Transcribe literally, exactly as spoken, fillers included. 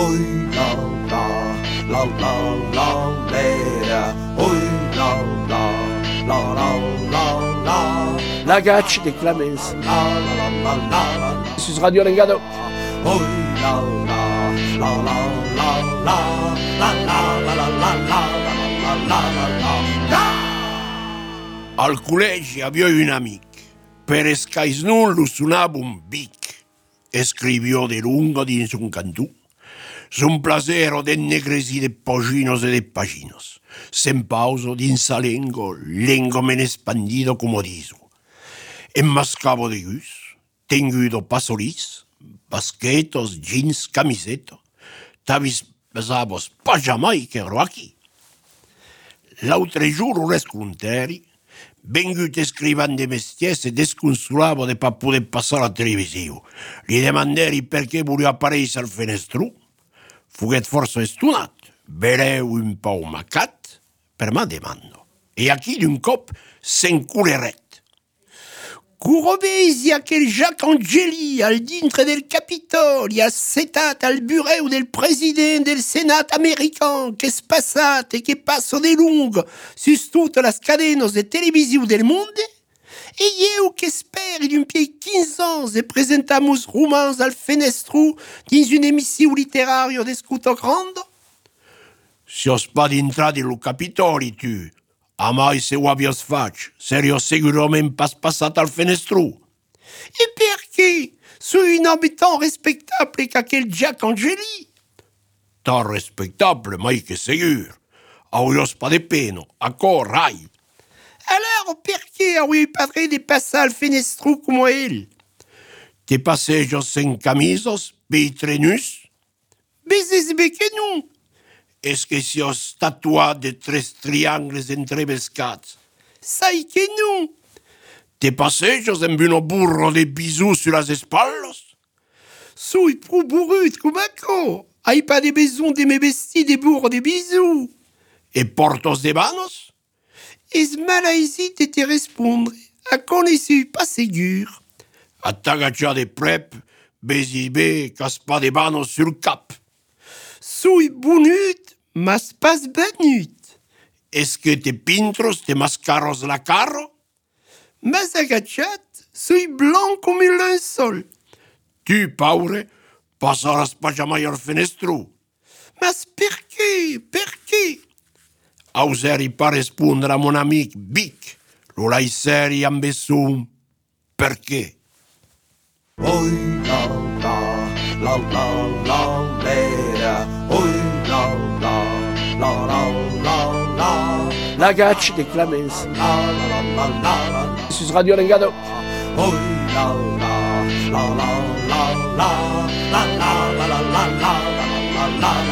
Oi la la, la la la la, oi la la, la la la la. La Gacci de Clemens. La la la la la. Su Radio Lengado. Oi la la, la la la la, la la la la la la la la la. Al col·legi havia un amic. Per escais non lo sonava un bic. Escrivió de lungo dins un cantú. Son placero d'ennegresi de paginos e de paginos. Sen pauso d'insa lengo, lengo men espandido como diso. Enmascavo de gus, tengudo pasolis, basquetos, jeans, camiseto, tavis pesavos pajamaica aquí. L'altre giuro resconteri, vengut escrivant de mestiers e desconsolavo de pas poder passar a televisiu. Li demanderi perché volia aparèixer al fenestru. Fuguet força estonat, vereu un pau macat, per ma demando. E aquí d'un cop s'encoleret. Corrobesi aquel Jacques Angeli al dintre del Capitoli, assetat al bureu del president del Senat american, qu'es passat e que passo de lung sus totes las cadenos de televisiu del monde? E eu qu'esperi d'un piei quinze ans e presentamos romans al fenestru dins un emissiu literario d'escuto grande? Si os pas d'intrar di lo Capitoli, tu, a mai se ho avios faig, serio segurament pas passat al fenestru. E perché? Sui un habitant respectable qu'aquel Jacques Angeli? Tan respectable, mai que segur. Avios pas de peno, accor, rai. Alors, perché avi padre de passar al fenestru como el? Te passejos en camisos, peitrenus? Bezes be que non. Es que si os tatuat de tres triangles entrebescats? Sai que non. Te passejos en un burro de bisous sur las espaldas? Sui pro burrut com aco. Ai pas de besoin de me vestir de burro de bisous. E portos de manos? Es malaisit de te respondre, a connaissu pas segur. A t'agachar de prep, besi bé, qu'as pas de manos sur le cap. Sui bonut, mas pas banut. Es que te pintros, te mascaros la carro? Mas agachat, sui blanc comme un linceul. Tu, paure, passaras pas jamais al fenestru. Mas perché, perché? Auseri pa rispondere a mon amic Bic, lo laisseri ambessum, perché? Oi la la, la la la la, oi la la, la la la la. La Gacci de Clemens. La la la la la. Su Radio Lengado. Oi la la, la la la la, la la la la la la la la la.